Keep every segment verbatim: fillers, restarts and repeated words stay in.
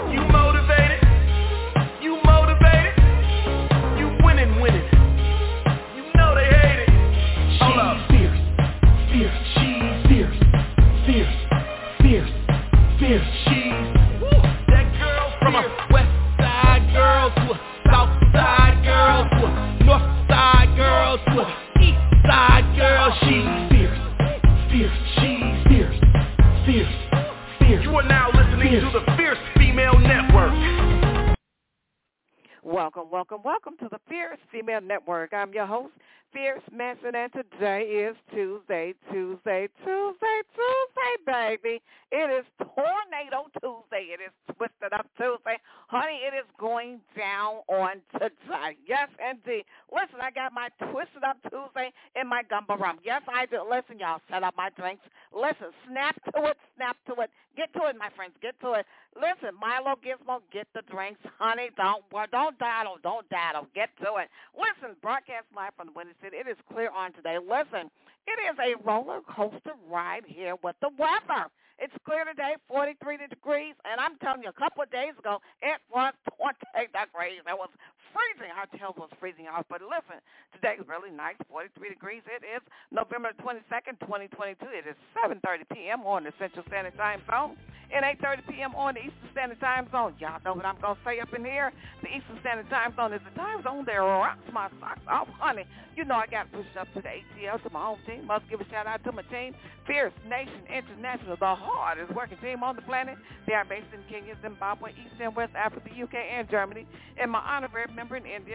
You motivated? You motivated? You winning, winning. You know they hate it. Hold up. Fierce, fierce, she's fierce, fierce, fierce, fierce, she's woo. That girl from a west side girl to a south side girl to a north side girl to a east side girl. She's fierce, fierce, she's fierce, fierce, fierce. You are now listening fierce. To the Fierce Female Network. Welcome, welcome, welcome to the Fierce Female Network. I'm your host, Fierce Manson, and today is Tuesday, Tuesday, Tuesday, Tuesday, baby. It is Tornado Tuesday. It is Twisted Up Tuesday. Honey, it is going down on today. Yes, indeed. Listen, I got my Twisted Up Tuesday in my gumbo rum. Yes, I do. Listen, y'all, set up my drinks. Listen, snap to it, snap to it. Get to it, my friends, get to it. Listen, Milo Gizmo, get the drinks. Honey, don't don't daddle, don't daddle. Get to it. Listen, broadcast live from the Windy City. It is clear on today. Listen, it is a roller coaster ride here with the weather. It's clear today, forty-three degrees, and I'm telling you, a couple of days ago, it was twenty degrees. It was freezing. Our tails was freezing off, but listen, today is really nice, forty-three degrees. It is November twenty-second, twenty twenty-two. It is seven thirty p.m. on the Central Standard Time Zone and eight thirty p.m. on the Eastern Standard Time Zone. Y'all know what I'm going to say up in here. The Eastern Standard Time Zone is the time zone that rocks my socks off, honey. You know I got to push up to the A T L, to my home team. Must give a shout-out to my team, Fierce Nation International, the hardest working team on the planet. They are based in Kenya, Zimbabwe, East and West Africa, U K, and Germany. And my honorary member in India,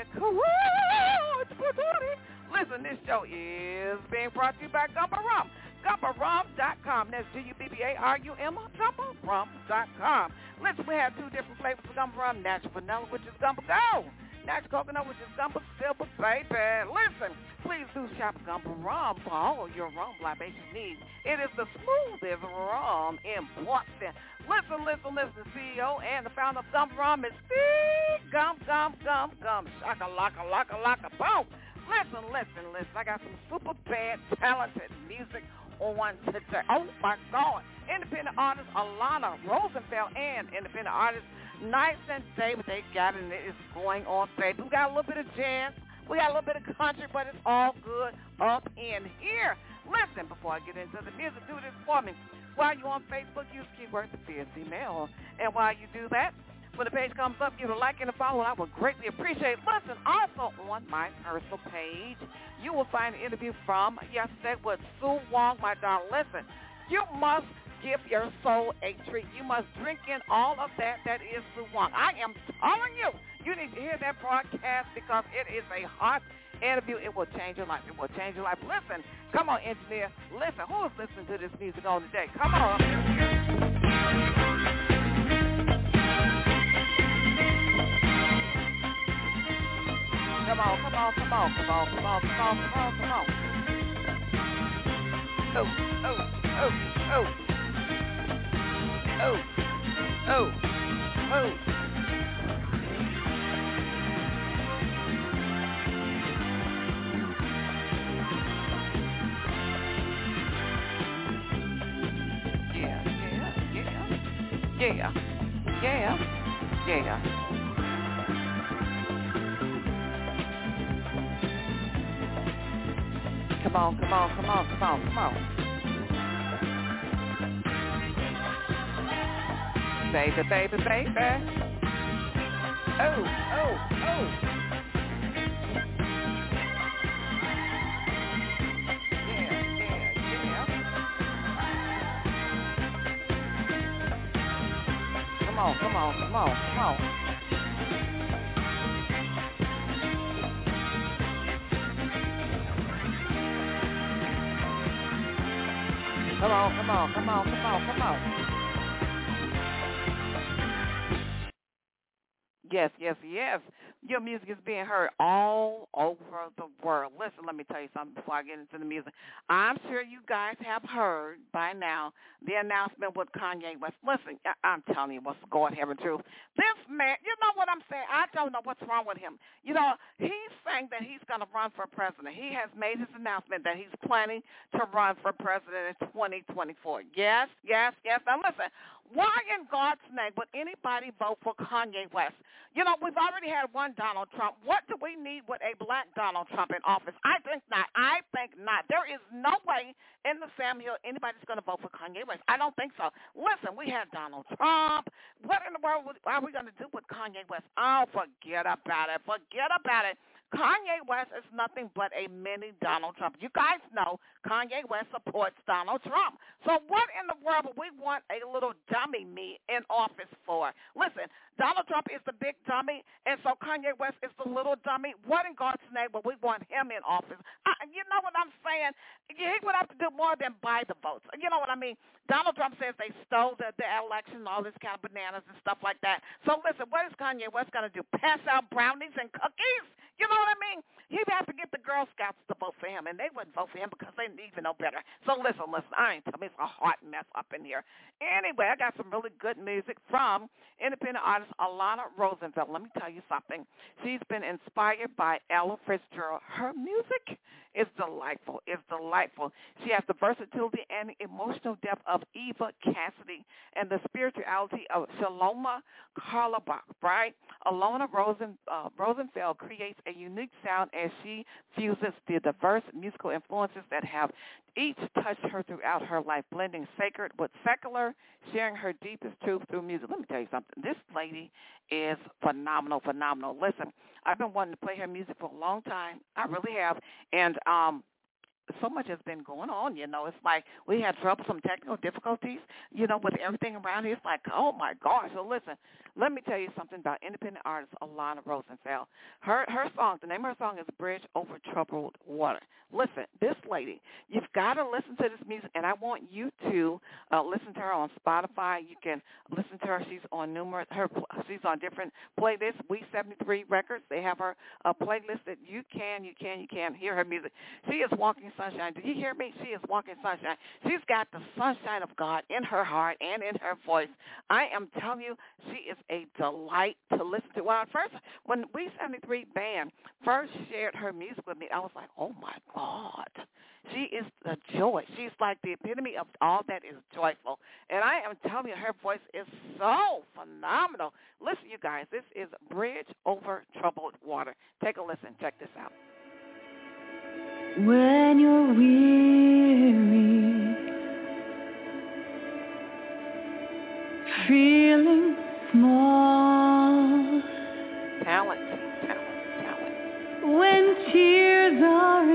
Courage Patani. Listen, this show is being brought to you by Gumbo Rum. Gumbo Rum dot com. That's G U B B A R U M, Gumbo Rum dot com. Listen, we have two different flavors of Gumbo Rum. Natural vanilla, which is Gumbo Go. Natural coconut, which is Gumbo Silver, baby. Listen, please do shop Gumbo Rum for all your rum libation needs. It is the smoothest rum in Boston. Listen, listen, listen. The C E O and the founder of Gumbo Rum is Steve Gum, Gum, Gum, Gum. Shaka, laka, laka, laka, boom. Listen, listen, listen. I got some super bad, talented music on today. Oh, my God. Independent artist Alana Rosenfeld and independent artist Nice and David. They got it, and it is going on, baby. We got a little bit of jazz. We got a little bit of country, but it's all good up in here. Listen, before I get into the music, do this for me. While you're on Facebook, use keyword the Fierce Female. And while you do that, when the page comes up, give it a like and a follow. I would greatly appreciate it. Listen, also on my personal page, you will find an interview from yesterday with Sue Wong, my darling. Listen, you must give your soul a treat. You must drink in all of that that is Sue Wong. I am telling you, you need to hear that broadcast because it is a hot interview. It will change your life. It will change your life. Listen, come on, engineer. Listen, who is listening to this music on today? Come on. Come on, come on, come on, come on, come on, come on, come on, come on. Oh, oh, oh, oh. Oh, oh, oh. Yeah, yeah, yeah. Yeah, yeah, yeah. Come on, come on, come on, come on, come on. Baby, baby, baby. Oh, oh, oh. Yeah, yeah, yeah. Come on, come on, come on, come on. Come on, come on, come on, come on, come on. Yes, yes, yes. Your music is being heard all over the world. Listen, let me tell you something before I get into the music. I'm sure you guys have heard by now the announcement with Kanye West. Listen, I- I'm telling you what's going heaven truth. This man, you know what I'm saying? I don't know what's wrong with him. You know, he's saying that he's going to run for president. He has made his announcement that he's planning to run for president in twenty twenty-four. Yes, yes, yes. Now listen, Why in God's name would anybody vote for Kanye West? You know, we've already had one Donald Trump. What do we need with a black Donald Trump in office? I think not. I think not. There is no way in the Sam Hill anybody's going to vote for Kanye West. I don't think so. Listen, we had Donald Trump. What in the world are we going to do with Kanye West? Oh, forget about it. Forget about it. Kanye West is nothing but a mini Donald Trump. You guys know Kanye West supports Donald Trump. So what in the world would we want a little dummy me in office for? Listen, Donald Trump is the big dummy, and so Kanye West is the little dummy. What in God's name would we want him in office? I, you know what I'm saying? He would have to do more than buy the votes. You know what I mean? Donald Trump says they stole the, the election, all this kind of bananas and stuff like that. So listen, what is Kanye West going to do? Pass out brownies and cookies? You know what I mean? He'd have to get the Girl Scouts to vote for him, and they wouldn't vote for him because they even know better. So listen, listen, I ain't telling me it's a hot mess up in here. Anyway, I got some really good music from independent artist Alana Rosenfeld. Let me tell you something. She's been inspired by Ella Fitzgerald. Her music is delightful. It's delightful. She has the versatility and emotional depth of Eva Cassidy and the spirituality of Shaloma Carlebach, right? Alana Rosen, uh, Rosenfeld creates a unique sound as she fuses the diverse musical influences that have each touched her throughout her life, blending sacred with secular, sharing her deepest truth through music. Let me tell you something. This lady is phenomenal, phenomenal. Listen, I've been wanting to play her music for a long time. I really have. And um, so much has been going on, you know. It's like we had trouble, some technical difficulties, you know, with everything around here. It's like, oh, my gosh. So listen, let me tell you something about independent artist Alana Rosenfeld. Her her song, the name of her song is Bridge Over Troubled Water. Listen, this lady, you've got to listen to this music, and I want you to uh, listen to her on Spotify. You can listen to her. She's on numerous, her, she's on different playlists, We seventy-three Records. They have her uh, playlist that you can, you can, you can hear her music. She is walking sunshine. Did you hear me? She is walking sunshine. She's got the sunshine of God in her heart and in her voice. I am telling you, she is a delight to listen to. When I first, when We seventy-three band first shared her music with me, I was like, oh my God, she is the joy. She's like the epitome of all that is joyful. And I am telling you, her voice is so phenomenal. Listen, you guys, this is Bridge Over Troubled Water. Take a listen. Check this out. When you're weary, feeling small, talent, talent, talent. When tears are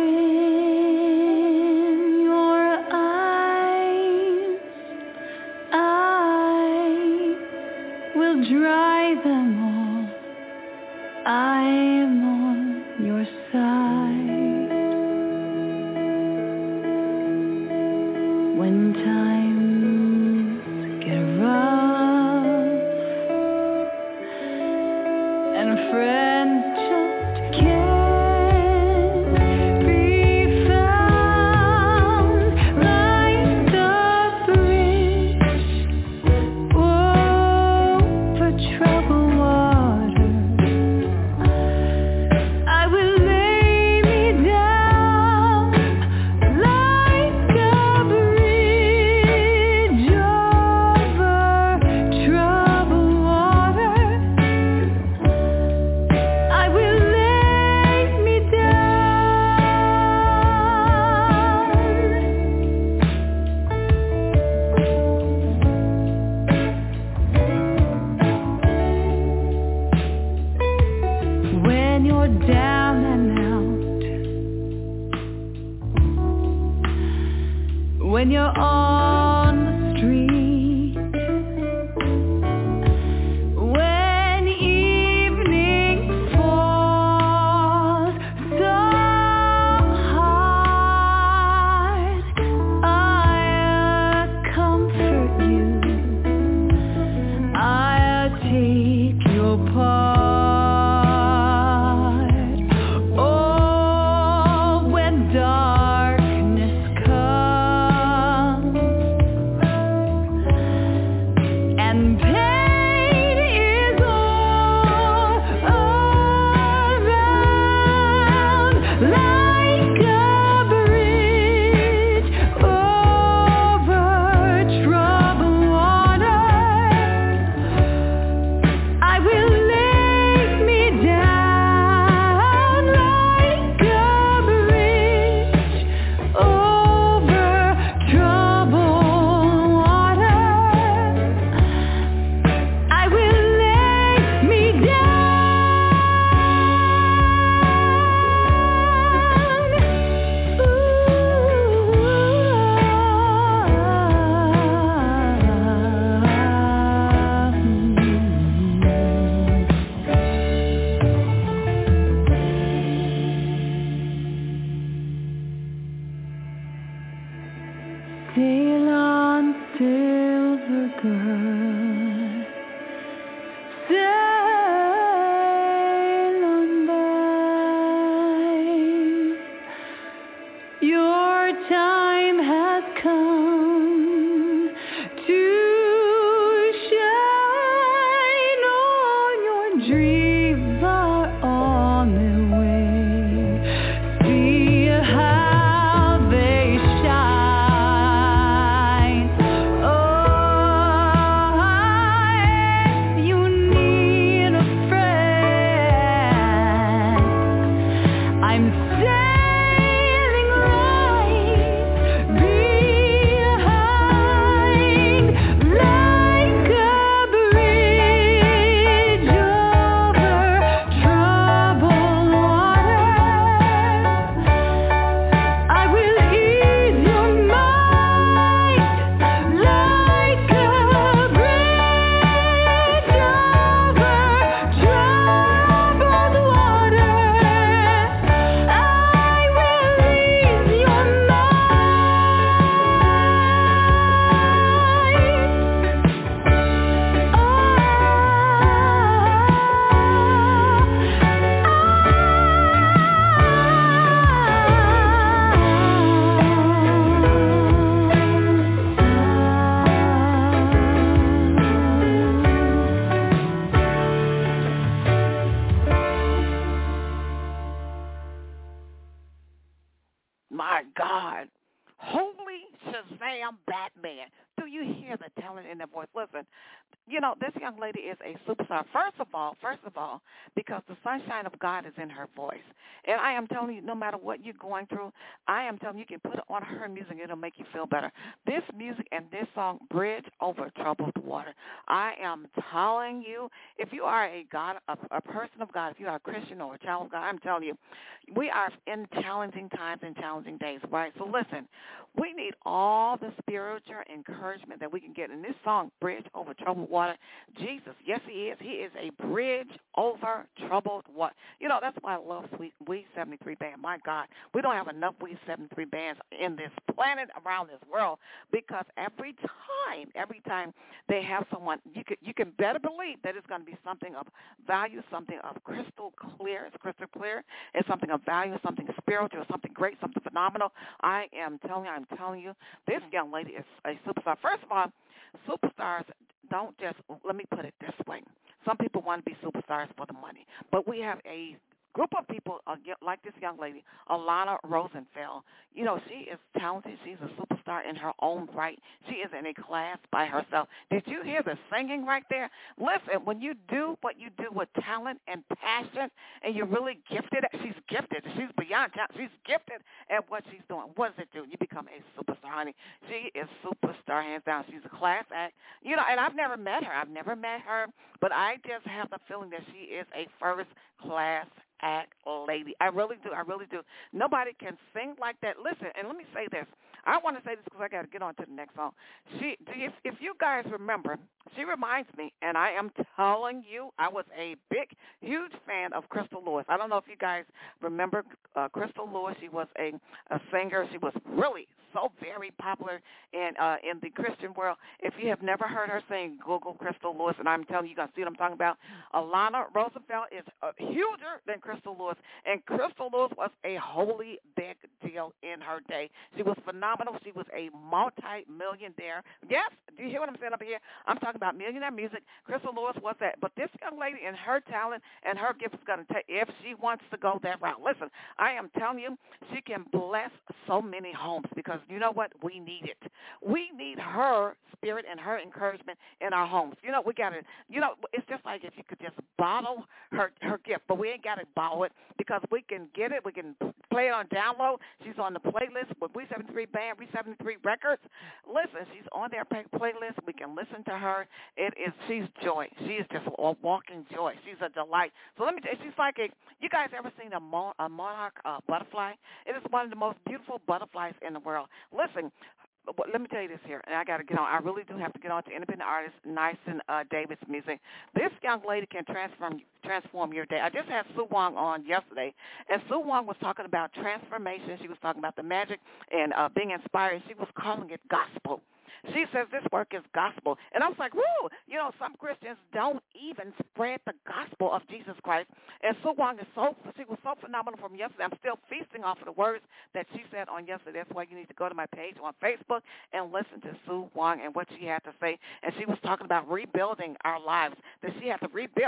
in your eyes, I will dry them all. I'm on your side. When times get rough and friends just can't be found, life's a bridge over troubled water. I will lay me down like a bridge over troubled water. I will lay me down. When you're down and out, when you're on the street, when evening falls so hard, I'll comfort you. I'll take your part. Oh, when darkness comes dreams are on their way. See how they shine. Oh, if you need a friend, I'm standing right behind, like a bridge over troubled waters. I will ease your mind, like a bridge over troubled waters. I will ease your My God. Holy Shazam Batman. Do you hear the talent in their voice? Listen, you know, this young lady is a superstar. First of all, first of all, because the sunshine of God is in her voice. And I am telling you, no matter what you're going through, I am telling you, you can put on her music, it'll make you feel better. This music and this song, Bridge Over Troubled Water. I am telling you, if you are a God, a, a person of God, if you are a Christian or a child of God, I'm telling you, we are in challenging times and challenging days, right? So listen, we need all the spiritual encouragement that we can get in this song, Bridge Over Troubled Water. Jesus, yes, he is. He is a bridge over troubled water. You know, that's why I love Sweet We seventy-three Band. My God, we don't have enough We seventy-three bands in this planet, around this world, because every time, every time they have someone, you can, you can better believe that it's going to be something of value, something of crystal clear. It's crystal clear. It's something of value, something spiritual, something great, something phenomenal. I am telling you, I'm telling you, this young lady is a superstar. First of all, superstars don't just, let me put it this way. Some people want to be superstars for the money, but we have a group of people uh, like this young lady, Alana Rosenfeld. You know, she is talented. She's a superstar in her own right. She is in a class by herself. Did you hear the singing right there? Listen, when you do what you do with talent and passion, and you're really gifted, she's gifted. She's beyond talent. She's gifted at what she's doing. What does it do? You become a superstar, honey. She is superstar, hands down. She's a class act. You know, and I've never met her. I've never met her, but I just have the feeling that she is a first-class act lady. I really do. I really do. Nobody can sing like that. Listen, and let me say this. I want to say this because I got to get on to the next song. She, if, if you guys remember, she reminds me, and I am telling you, I was a big, huge fan of Crystal Lewis. I don't know if you guys remember uh, Crystal Lewis. She was a, a singer. She was really so very popular in uh, in the Christian world. If you have never heard her sing, Google Crystal Lewis, and I'm telling you, you're going to see what I'm talking about. Alana Rosenfeld is uh, huger than Crystal Lewis, and Crystal Lewis was a holy big deal in her day. She was phenomenal. She was a multi-millionaire. Yes, do you hear what I'm saying up here? I'm talking about millionaire music. Crystal Lewis was that. But this young lady and her talent and her gift is going to take, if she wants to go that route. Listen, I am telling you, she can bless so many homes because you know what? We need it. We need her spirit and her encouragement in our homes. You know, we got to, you know, it's just like if you could just bottle her her gift, but we ain't got to bottle it because we can get it. We can play it on download. She's on the playlist with We seventy-three Band, We seventy-three Records. Listen, she's on their playlist. We can listen to her. It is, she's joy. She is just a walking joy. She's a delight. So let me tell you, she's like a, you guys ever seen a, mon, a monarch uh, butterfly? It is one of the most beautiful butterflies in the world. Listen, let me tell you this here, and I got to get on. I really do have to get on to independent artist Nyson uh, Davis' music. This young lady can transform transform your day. I just had Sue Wong on yesterday, and Sue Wong was talking about transformation. She was talking about the magic and uh, being inspired. She was calling it gospel. She says this work is gospel. And I was like, woo, you know, some Christians don't even spread the gospel of Jesus Christ. And Sue Wong is so, she was so phenomenal from yesterday. I'm still feasting off of the words that she said on yesterday. That's why you need to go to my page on Facebook and listen to Sue Wong and what she had to say. And she was talking about rebuilding our lives, that she had to rebuild.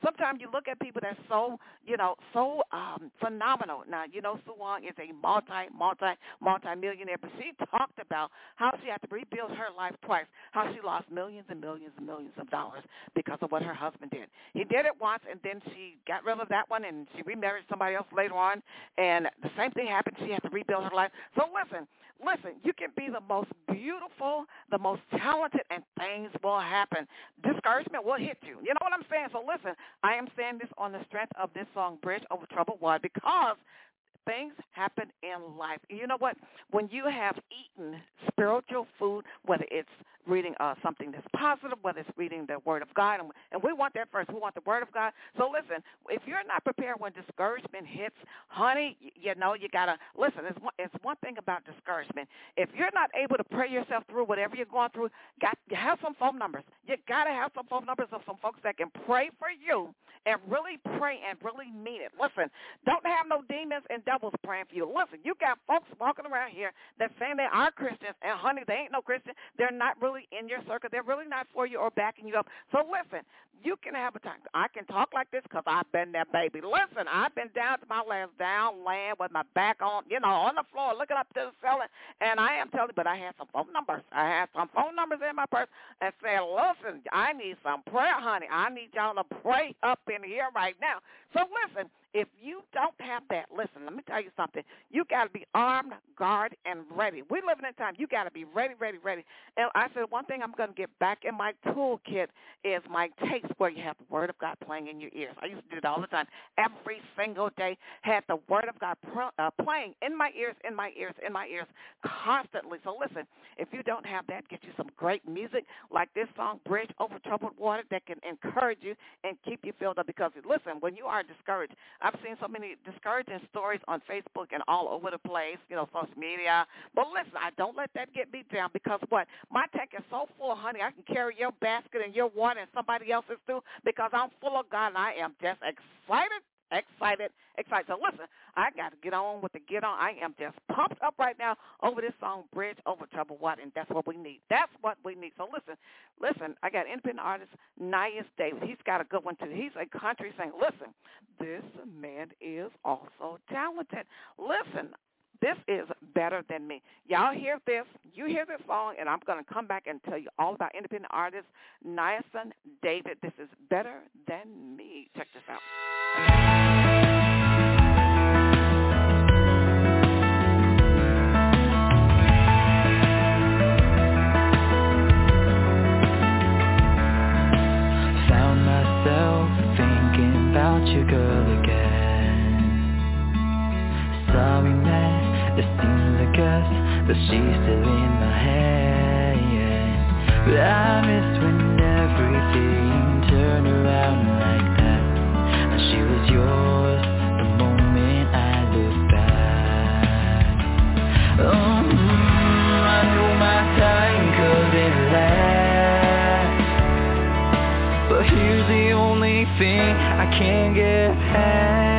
sometimes you look at people that's so, you know, so um, phenomenal. Now, you know, Sue Wong is a multi, multi, multi-millionaire, but she talked about how she had to rebuild her life twice, how she lost millions and millions and millions of dollars because of what her husband did. He did it once, and then she got rid of that one, and she remarried somebody else later on, and the same thing happened. She had to rebuild her life. So listen, listen, you can be the most beautiful, the most talented, and things will happen. Discouragement will hit you. You know what I'm saying? So listen, I am saying this on the strength of this song, Bridge Over Troubled Water, because things happen in life. You know what? When you have eaten spiritual food, whether it's reading uh, something that's positive, whether it's reading the Word of God, and, and we want that first. We want the Word of God. So listen, if you're not prepared when discouragement hits, honey, you, you know, you got to, listen, it's one, it's one thing about discouragement. If you're not able to pray yourself through whatever you're going through, got you have some phone numbers. You got to have some phone numbers of some folks that can pray for you and really pray and really mean it. Listen, don't have no demons and devils praying for you. Listen, you got folks walking around here that saying they are Christians, and honey, they ain't no Christian. They're not really in your circle. They're really not for you or backing you up. So listen, you can have a time. I can talk like this because I've been there, baby. Listen, I've been down to my last down land with my back on, you know, on the floor, looking up to the ceiling, and I am telling you, but I had some phone numbers. I had some phone numbers in my purse and said, listen, I need some prayer, honey. I need y'all to pray up in here right now. So listen, if you don't have that, listen, let me tell you something. You got to be armed, guard, and ready. We're living in time. You got to be ready, ready, ready. And I said one thing I'm going to get back in my toolkit is my tapes where you have the Word of God playing in your ears. I used to do it all the time. Every single day had the Word of God pro, uh, playing in my ears, in my ears, in my ears constantly. So listen, if you don't have that, get you some great music like this song, Bridge Over Troubled Water, that can encourage you and keep you filled up. Because, listen, when you are discouraged, I've seen so many discouraging stories on Facebook and all over the place, you know, social media. But listen, I don't let that get me down because what? My tank is so full, honey, I can carry your basket and your water and somebody else's too because I'm full of God and I am just excited, excited, excited. So listen, I got to get on with the get on. I am just pumped up right now over this song, Bridge Over Troubled Water, and that's what we need. That's what we need. So listen, listen, I got independent artist Nias Davis. He's got a good one too. He's a country singer. Listen, this man is also talented. Listen, this is Better Than Me. Y'all hear this. You hear this song, and I'm going to come back and tell you all about independent artist Nias Davis. This is Better Than Me. Check this out. Found myself thinking about you, girl, again. Sorry, man. It seems like us, but she's still in my head, yeah. But I miss when everything turned around like that, and she was yours the moment I look back. Oh, mm, I knew my time couldn't last, but here's the only thing I can't get past.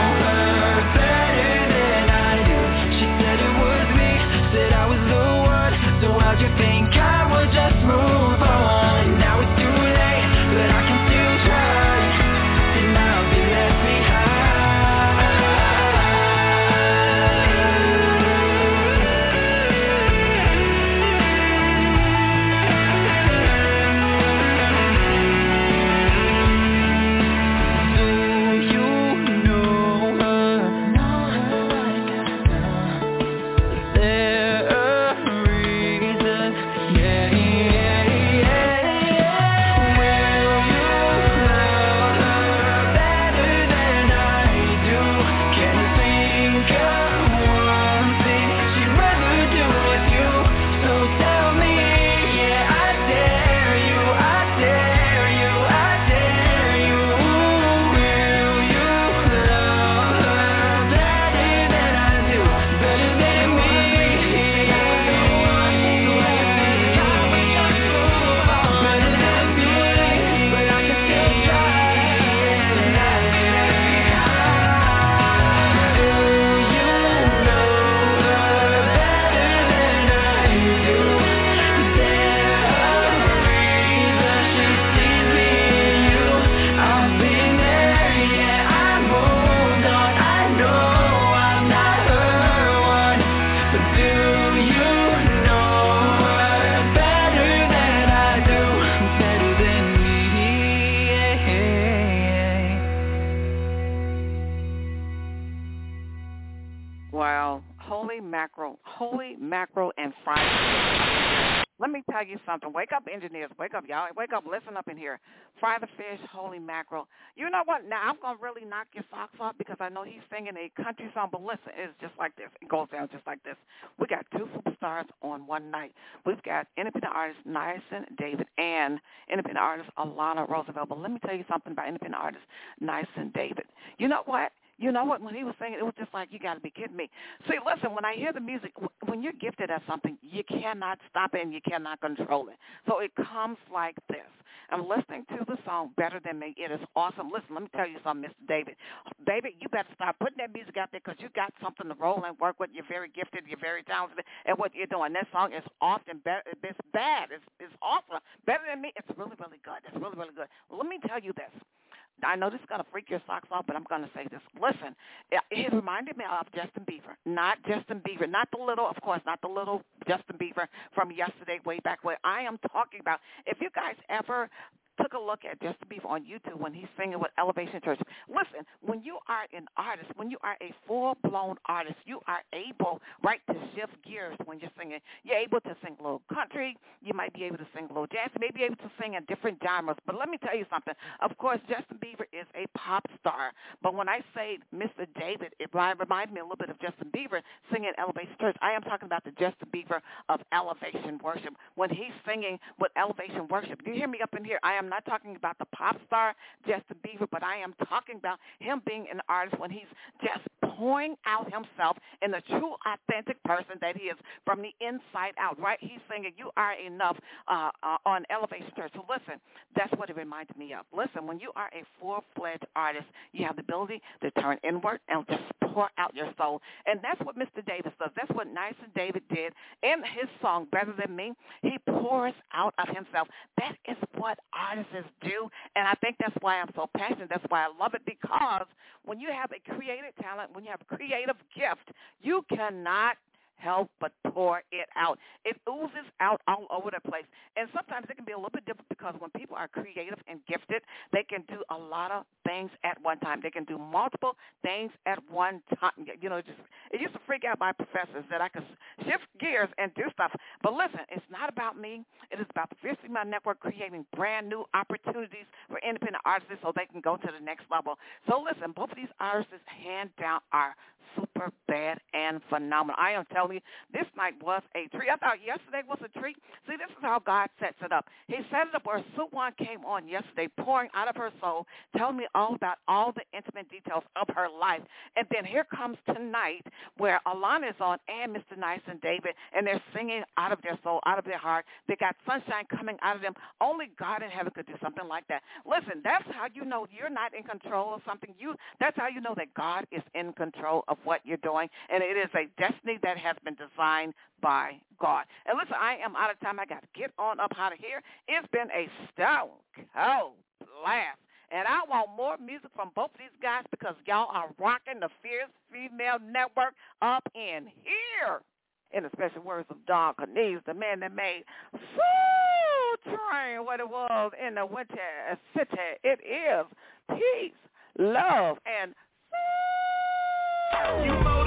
Said I was the one Mackerel and Friday. Let me tell you something. Wake up, engineers. Wake up, y'all. Wake up. Listen up in here. Fry the fish, holy mackerel. You know what? Now, I'm going to really knock your socks off because I know he's singing a country song, but listen, it's just like this. It goes down just like this. We got two superstars on one night. We've got independent artist Nyson David and independent artist Alana Roosevelt. But let me tell you something about independent artist Nyson David. You know what? You know what? When he was singing, it was just like, you got to be kidding me. See, listen, when I hear the music, when you're gifted at something, you cannot stop it and you cannot control it. So it comes like this. I'm listening to the song Better Than Me. It is awesome. Listen, let me tell you something, Mister David. David, you better start putting that music out there because you got something to roll and work with. You're very gifted. You're very talented at what you're doing. That song is often better. It's bad. It's, it's awesome. Better Than Me. It's really, really good. It's really, really good. Well, let me tell you this. I know this is going to freak your socks off, but I'm going to say this. Listen, it, it reminded me of Justin Bieber. Not Justin Bieber. Not the little, of course, not the little Justin Bieber from yesterday, way back where I am talking about. If you guys ever took a look at Justin Bieber on YouTube when he's singing with Elevation Church. Listen, when you are an artist, when you are a full-blown artist, you are able, right, to shift gears when you're singing. You're able to sing a little country. You might be able to sing a little jazz. You may be able to sing in different genres. But let me tell you something. Of course, Justin Bieber is a pop star. But when I say Mister David, it reminds me a little bit of Justin Bieber singing Elevation Church. I am talking about the Justin Bieber of Elevation Worship. When he's singing with Elevation Worship, do you hear me up in here? I am not talking about the pop star Justin Bieber, but I am talking about him being an artist when he's just pouring out himself in the true, authentic person that he is from the inside out, right? He's singing, you are enough uh, uh, on Elevation Church. So listen, that's what it reminded me of. Listen, when you are a full-fledged artist, you have the ability to turn inward and just pour out your soul. And that's what Mister Davis does. That's what Nyson David did in his song, Better Than Me. He pours out of himself. That is what artists do, and I think that's why I'm so passionate. That's why I love it, because when you have a creative talent, when you have a creative gift, you cannot help but pour it out. It oozes out all over the place. And sometimes it can be a little bit different because when people are creative and gifted, they can do a lot of things at one time. They can do multiple things at one time. You know, just it used to freak out my professors that I could shift gears and do stuff. But listen, it's not about me. It is about the Fierce Female Network creating brand new opportunities for independent artists so they can go to the next level. So listen, both of these artists, hand down, are super bad and phenomenal. I am telling you, this night was a treat. I thought yesterday was a treat. See, this is how God sets it up. He set it up where Suwan came on yesterday, pouring out of her soul, telling me all about all the intimate details of her life. And then here comes tonight where Alana is on and Mister Nyson David, and they're singing out of their soul, out of their heart. They got sunshine coming out of them. Only God in heaven could do something like that. Listen, that's how you know you're not in control of something. You That's how you know that God is in control of what you're doing, and it is a destiny that has been designed by God. And listen, I am out of time. I got to get on up out of here. It's been a stone cold blast. And I want more music from both of these guys because y'all are rocking the Fierce Female Network up in here. In the special words of Don Cornelius, the man that made Soul Train what it was in the winter city. It is peace, love, and You